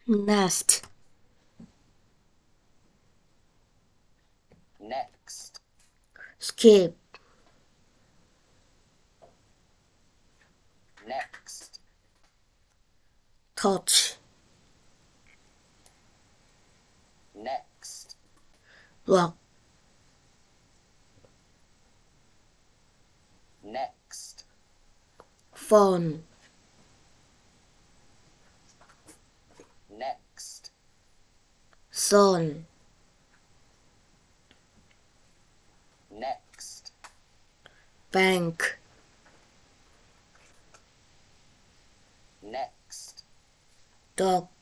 nest, next, skip, next, touch, next, block, next, phone, next, son, next, bank, next, dog,